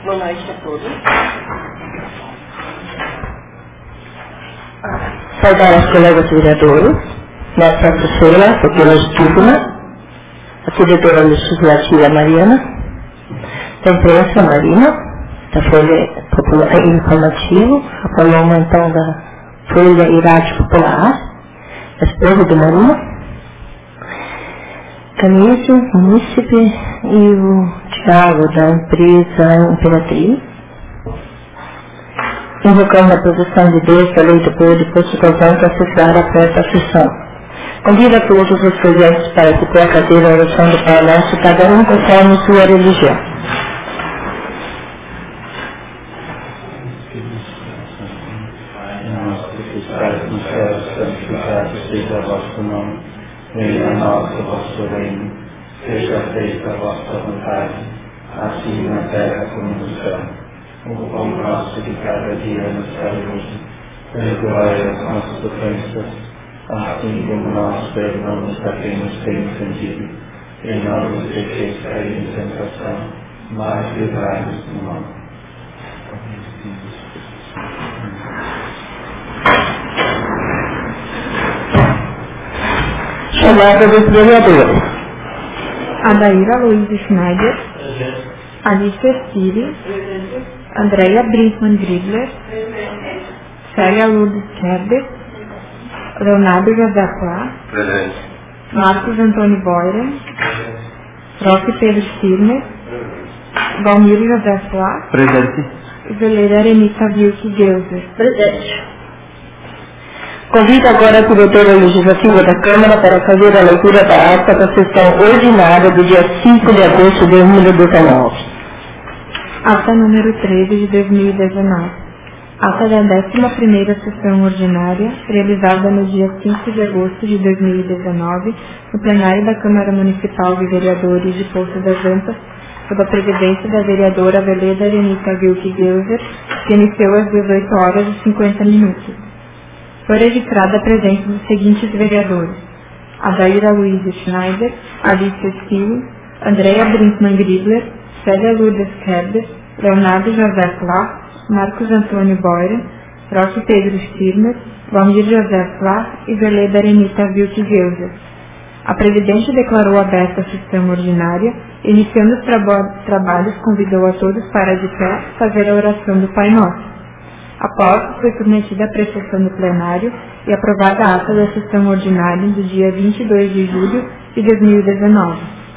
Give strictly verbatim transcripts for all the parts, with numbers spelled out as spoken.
Boa noite a todos. Saudar as colegas vereadores, nossa professora, a doutora Stúbula, a diretora legislativa Mariana, da imprensa Marina, da Folha Popular Informativo, a Paloma então da Folha e Rádio Popular, a esposa do Marina, Canício, munícipe e o Tiago da empresa Imperatriz. Invocando a proteção de Deus, a lei do povo de Poço Calvão para cessar a festa sessão. Convido a todos os presentes para que a cadeira a oração do Pai Nosso, cada um conforme sua religião. Nosso que estás no céu, santificado seja o vosso nome. Venha a nós o vosso reino, seja feita a vossa vontade, assim na terra como no céu. O pão nosso de cada dia nos dai hoje. Perdoai as nossas ofensas, assim como nós perdoamos a quem nos tem ofendido. E não nos deixeis cair em tentação, mas livrai-nos do mal. Chamada dos vereadores. Adaíra Luiz Schneider, Alicia Stiri, Andrea Brinkmann Gribler, Célia Lourdes Kerber, Leonardo José Flá, Marcos Antônio Boyren, Roque Pedro Stirner, Valmir José Flá, Presente. e Veleira Arenita Vilke Geuser. Presente. Convido agora a diretora legislativa da Câmara para fazer a leitura da ata da sessão ordinária do dia cinco de agosto de dois mil e dezenove. Ata número treze de dois mil e dezenove. Ata da décima primeira sessão ordinária, realizada no dia cinco de agosto de dois mil e dezenove, no plenário da Câmara Municipal de Vereadores de Poço das Antas, sob a presidência da vereadora Veleda Arenita Vilke Geuser, que iniciou às dezoito horas e cinquenta minutos. Foi registrada a presença dos seguintes vereadores: Adaíra Luiz Schneider, Alicia Stili, Andrea Brinkmann Gribler, Célia Lourdes Kerber, Leonardo José Flá, Marcos Antônio Boyren, Roque Pedro Stirner, Valmir José Flá e Veleda Arenita Vilke Geuser. A Presidente declarou aberta a sessão ordinária e, iniciando os traba- trabalhos, convidou a todos para, de pé, fazer a oração do Pai Nosso. Após, foi submetida à apreciação do plenário e aprovada a ata da sessão ordinária do dia vinte e dois de julho de dois mil e dezenove.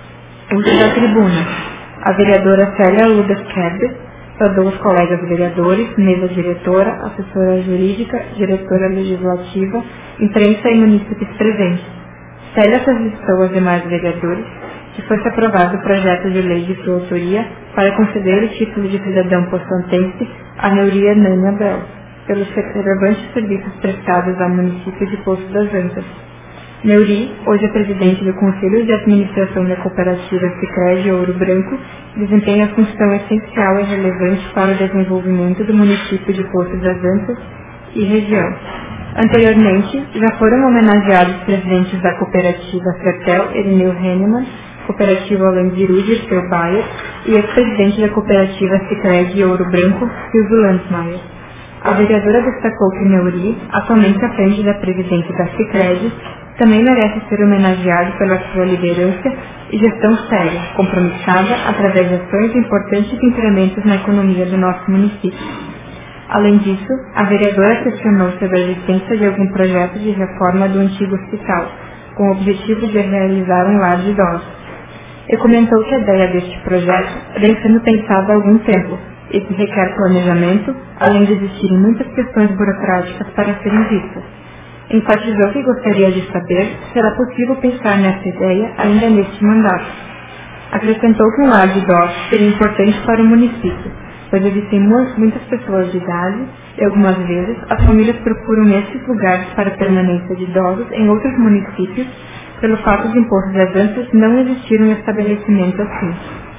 Uso da tribuna. A vereadora Célia Lourdes Kerber saudou os colegas vereadores, mesa diretora, assessora jurídica, diretora legislativa, imprensa e munícipes presentes. Célia solicitou aos demais vereadores que fosse aprovado o projeto de lei de sua autoria para conceder o título de cidadão poçantense a Neuri Hernani Abel, pelos relevantes serviços prestados ao município de Poço das Antas. Neuri, hoje é presidente do Conselho de Administração da Cooperativa Sicredi Ouro Branco, desempenha função essencial e relevante para o desenvolvimento do município de Poço das Antas e região. Anteriormente, já foram homenageados presidentes da cooperativa Fertel, Erineu Hennemann, cooperativa Lanziru, Dirceu Bayer, e ex-presidente da cooperativa Sicredi Ouro Branco, Silvio Landsmaier. A vereadora destacou que Neuri, atualmente à frente da presidência da Sicredi, também merece ser homenageado pela sua liderança e gestão séria, compromissada através de ações importantes e incrementos na economia do nosso município. Além disso, a vereadora questionou sobre a existência de algum projeto de reforma do antigo hospital, com o objetivo de realizar um lar de idosos. E comentou que a ideia deste projeto vem sendo pensada há algum tempo e que requer planejamento, além de existirem muitas questões burocráticas para serem vistas. Enfatizou que gostaria de saber se era possível pensar nessa ideia ainda neste mandato. Acrescentou que um lar de idosos seria importante para o município, pois existem muitas pessoas de idade e, algumas vezes, as famílias procuram esses lugares para a permanência de idosos em outros municípios, pelo fato de em Poço das Antas não existir um estabelecimento assim.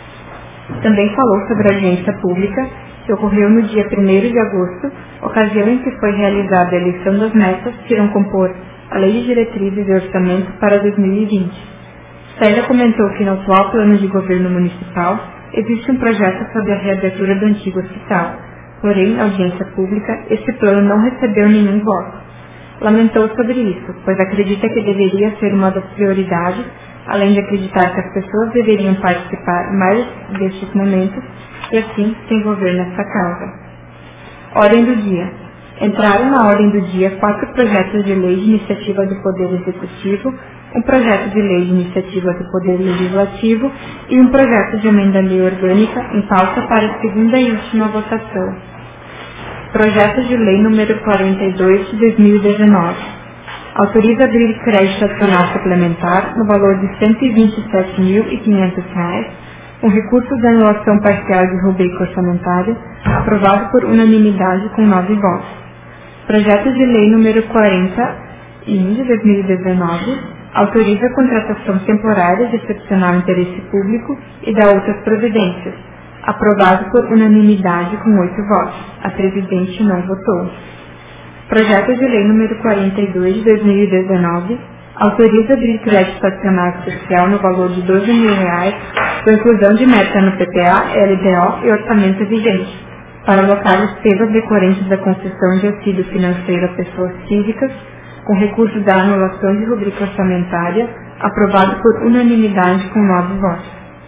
Também falou sobre a audiência pública, que ocorreu no dia primeiro de agosto, ocasião em que foi realizada a eleição das metas que irão compor a Lei de Diretrizes e Orçamento para dois mil e vinte. Célia comentou que no atual plano de governo municipal existe um projeto sobre a reabertura do antigo hospital. Porém, na audiência pública, esse plano não recebeu nenhum voto. Lamentou sobre isso, pois acredita que deveria ser uma das prioridades, além de acreditar que as pessoas deveriam participar mais destes momentos e assim se envolver nessa causa. Ordem do dia. Entraram na ordem do dia quatro projetos de lei de iniciativa do Poder Executivo, um projeto de lei de iniciativa do Poder Legislativo e um projeto de emenda à lei orgânica em pauta para a segunda e última votação. Projeto de lei número quarenta e dois de dois mil e dezenove. Autoriza abrir crédito adicional suplementar no valor de cento e vinte e sete mil e quinhentos reais, com recurso de anulação parcial de rubrica orçamentária, aprovado por unanimidade com nove votos. Projeto de lei número quarenta e um de dois mil e dezenove. Autoriza a contratação temporária de excepcional interesse público e dá outras providências, aprovado por unanimidade com oito votos. A presidente não votou. Projeto de lei número quarenta e dois de dois mil e dezenove autoriza abrir crédito adicional especial no valor de doze mil reais com inclusão de meta no P P A, L D O e orçamento vigente, para alocar despesas decorrentes da concessão de auxílio financeiro a pessoas físicas, com recurso da anulação de rubrica orçamentária, aprovado por unanimidade com nove votos.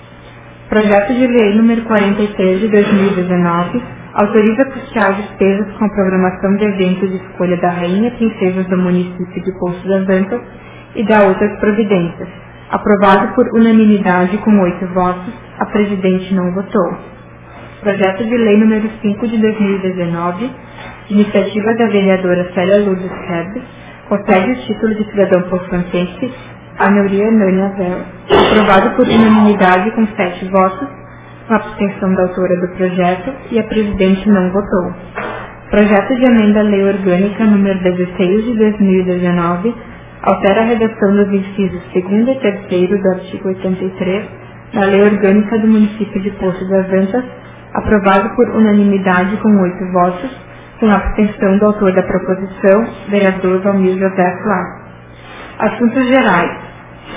Projeto de lei número quarenta e três de dois mil e dezenove autoriza custear despesas com a programação de eventos de escolha da Rainha Princesas do município de Poço das Antas e dá outras providências, aprovado por unanimidade com oito votos. A presidente não votou. Projeto de lei número cinco de dois mil e dezenove, de iniciativa da vereadora Célia Lourdes Herber, concede o título de cidadão poçantense a Neuria Nânia Vela, aprovado por unanimidade com sete votos, com a abstenção da autora do projeto, e a presidente não votou. Projeto de emenda à lei orgânica número dezesseis de dois mil e dezenove altera a redação dos incisos segundo e terceiro do artigo oitenta e três da lei orgânica do município de Poço das Antas, aprovado por unanimidade com oito votos, com a abstenção do autor da proposição, vereador Valmir José Flávio. Assuntos gerais.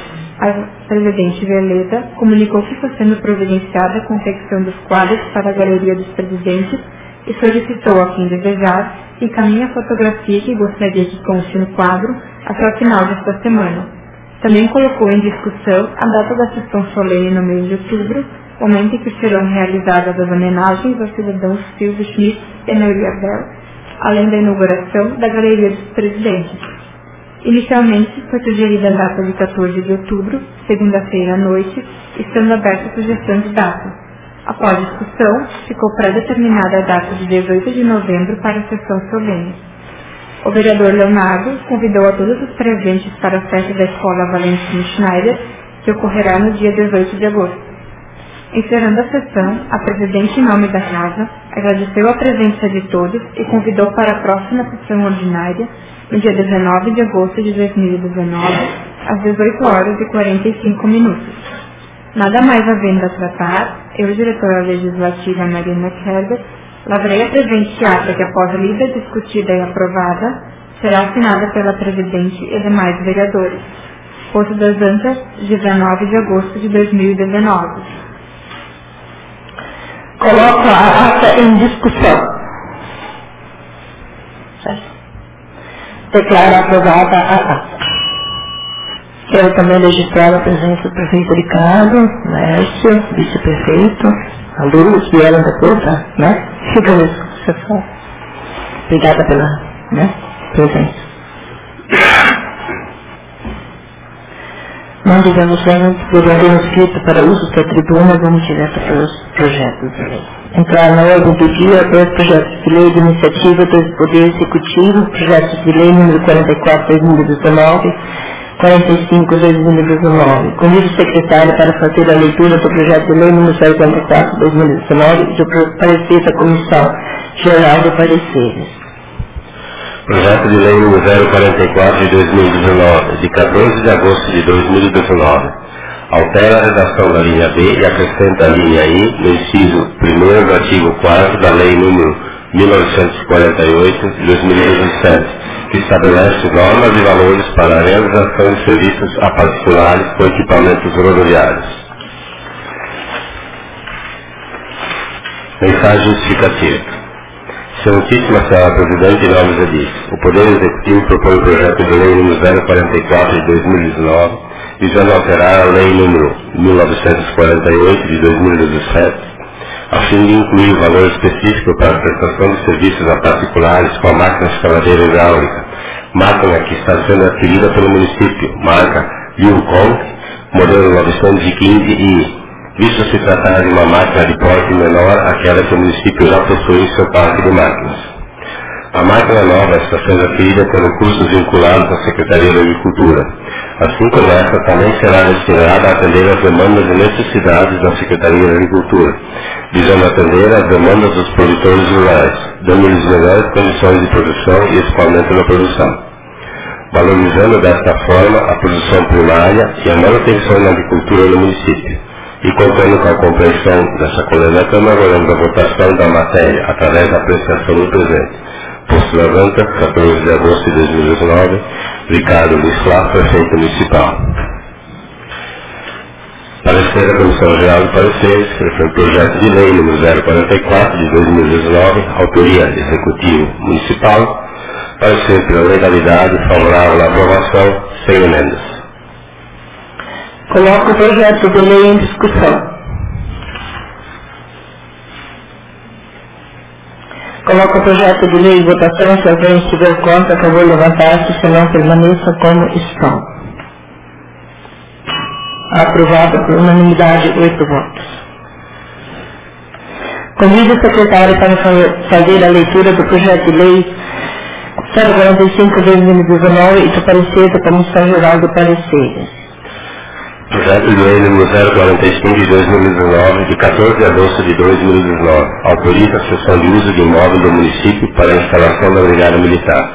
A presidente Veleda comunicou que está sendo providenciada a confecção dos quadros para a Galeria dos Presidentes e solicitou a quem desejar que encaminhe a fotografia que gostaria que conste no quadro até o final desta semana. Também colocou em discussão a data da sessão solene no mês de outubro, momento em que serão realizadas as homenagens aos cidadãos Silvio Schmidt e Neuria Bell, além da inauguração da Galeria dos Presidentes. Inicialmente, foi sugerida a data de quatorze de outubro, segunda-feira à noite, estando aberta a sugestão de data. Após discussão, ficou pré-determinada a data de dezoito de novembro para a sessão solene. O vereador Leonardo convidou a todos os presentes para a festa da Escola Valentim Schneider, que ocorrerá no dia dezoito de agosto. Encerrando a sessão, a presidente, em nome da casa, agradeceu a presença de todos e convidou para a próxima sessão ordinária, no dia dezenove de agosto de dois mil e dezenove, às dezoito horas e quarenta e cinco minutos. Nada mais havendo a tratar, eu, diretora legislativa Marina Kerber, lavrei a presente ata que, após lida, discutida e aprovada, será assinada pela presidente e demais vereadores. Poço das Antas, dezenove de agosto de dois mil e dezenove. Coloco a ata em discussão. Declaro aprovada a ata. Quero também registrar a presença do prefeito Ricardo, Lércio, vice-prefeito, a Luz, vieram depois, tá? Né? Fica nessa sessão. Obrigada pela, né, presença. Não digamos antes, vereador inscrito para uso da tribuna, vamos direto para os projetos de lei. Entrar na ordem do dia, dois projetos de lei de iniciativa do Poder Executivo, projetos de lei número quarenta e quatro de dois mil e dezenove, quarenta e cinco de dois mil e dezenove. Convido o secretário para fazer a leitura do projeto de lei número quarenta e quatro de dois mil e dezenove e do parecer da Comissão Geral de Pareceres. Projeto de lei número zero quarenta e quatro de dois mil e dezenove, de quatorze de agosto de dois mil e dezenove. Altera a redação da linha B e acrescenta a linha I no inciso primeiro do artigo quarto da lei número mil novecentos e quarenta e oito de dois mil e dezessete, que estabelece normas e valores para a realização de serviços a particulares com equipamentos rodoviários. Mensagem justificativa. Excelentíssima Senhora Presidente, em nome de Deus, o Poder Executivo propõe o projeto de lei número zero quarenta e quatro de dois mil e dezenove, visando alterar a lei número mil novecentos e quarenta e oito de dois mil e dezessete, a fim de incluir valor específico para a prestação de serviços a particulares com a máquina escavadeira hidráulica, máquina que está sendo adquirida pelo município, marca Yukon, modelo novecentos e quinze I, visto se tratar de uma máquina de porte menor àquela que o município já possui em seu parque de máquinas. A máquina nova está sendo adquirida por recursos vinculados à Secretaria da Agricultura. Assim como esta, também será destinada a atender às demandas e necessidades da Secretaria da Agricultura, visando atender às demandas dos produtores rurais, dando-lhes melhores condições de produção e escoamento da produção, valorizando desta forma a produção primária e a manutenção da agricultura no município. E contando com a compreensão dessa colega da Câmara, aguardamos a votação da matéria através da apreciação do presente. Posto levanta, quatorze de agosto de dois mil e dezenove, Ricardo Luiz Flá, Prefeito Municipal. Parecer da Comissão Geral de Pareceres, refere o projeto de lei número zero quarenta e quatro de dois mil e dezenove, autoria Executivo Municipal, parecer pela legalidade, favorável à aprovação, sem emendas. Coloco o projeto de lei em discussão. Coloco o projeto de lei em votação. Se alguém estiver contra, por favor levantar-se, senão permaneça como estão. Aprovado por unanimidade, oito votos. Convido o secretário para fazer a leitura do projeto de lei zero quarenta e cinco de dois mil e dezenove e do parecer da Comissão Geral de Pareceres. Projeto de lei número zero quarenta e cinco de dois mil e dezenove, de quatorze de agosto de dois mil e dezenove, autoriza a cessão de uso de imóvel do município para a instalação da Brigada Militar.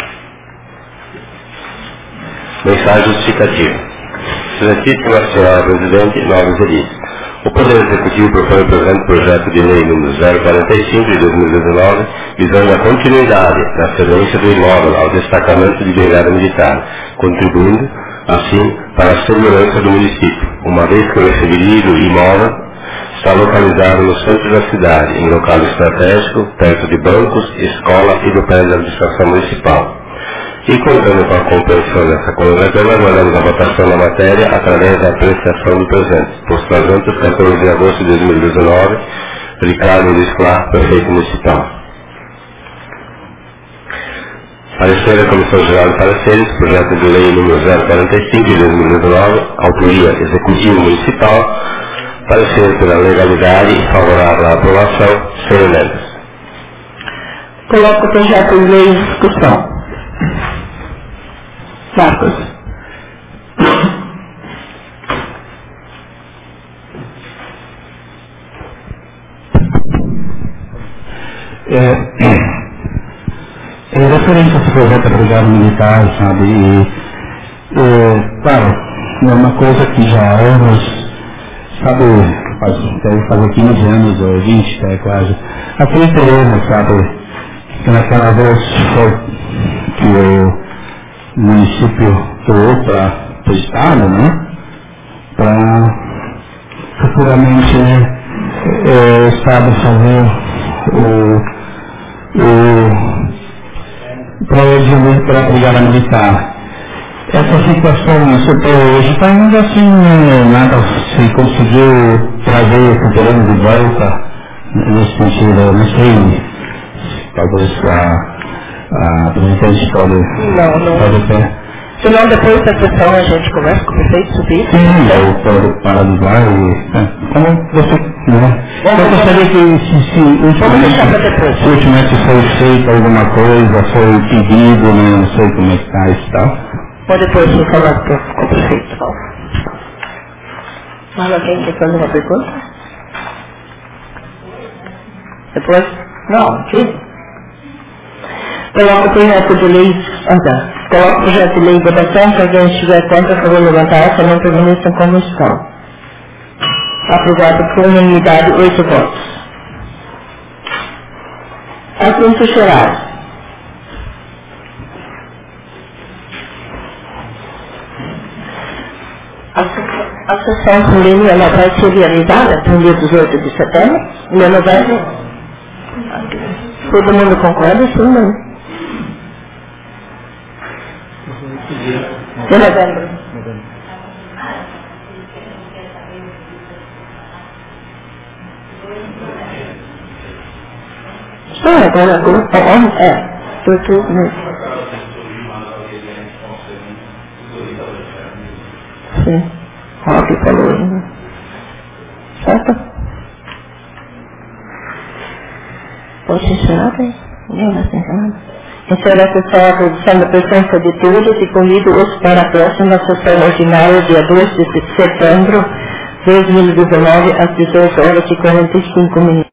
Mensagem justificativa. Excelentíssima Senhora Presidente, novos edis. O Poder Executivo propõe o presente projeto de lei número zero quarenta e cinco de dois mil e dezenove, visando a continuidade da cedência do imóvel ao destacamento de Brigada Militar, contribuindo assim para a segurança do município, uma vez que o referido imóvel está localizado no centro da cidade, em local estratégico, perto de bancos, escola e do prédio da administração municipal. E contando com a compreensão dessa colaboração, aguardamos a votação da matéria através da apreciação do presente, posto nas antas, quatorze de agosto de dois mil e dezenove, Ricardo Luiz Flá, Prefeito Municipal. Parecer da Comissão Geral de Pareceres, projeto de lei número zero quarenta e cinco de dois mil e dezenove, autoria Executivo Municipal, parecer pela legalidade e favorável à aprovação, sem emendas. Coloco o projeto de lei em discussão. Marcos. É, é referente a esse projeto da Brigada Militar, sabe, e, é, claro, é uma coisa que já há anos, sabe, faz, deve fazer quinze anos ou vinte, é, quase, aquele terreno, sabe, que naquela vez foi que o município doou para o Estado, né, para futuramente é, o Estado fazer o, o prédio para a Brigada Militar. Essa situação até hoje está ainda assim, nada se conseguiu trazer esse terreno de volta, nesse sentido, não sei, talvez a a presidente pode... Não, não. Pode ter. Senão depois da sessão a gente conversa com o prefeito sobre isso. Sim, eu pode paralisar e... É, como você... Né? Eu gostaria que se, se ultimamente, se ultimamente foi feita alguma coisa, foi pedido, né, não sei como é que está isso e tal. Pode depois você falar com o prefeito. Fala, alguém quer fazer uma pergunta? Depois? Não, aqui. Coloco o projeto de lei, ah, coloco o projeto de lei em votação, se alguém estiver contra, por favor levantar, se não permaneçam como estão. Aprovado por unanimidade, oito votos. Assuntos gerais. A sessão solene ela vai ser realizada no dia dezoito de setembro, no novembro. Todo mundo concorda, sim, não? De novembro. Sim, agora grupo um é, do tudo mesmo. Sim, ó que falou aí, né? Certo? Pode encerrar, bem? Ninguém vai encerrar. Encerra a sessão agradecendo a presença de todos e convido-os para a próxima sessão ordinária, dia dois de setembro de dois mil e dezenove, às dezoito horas e quarenta e cinco minutos.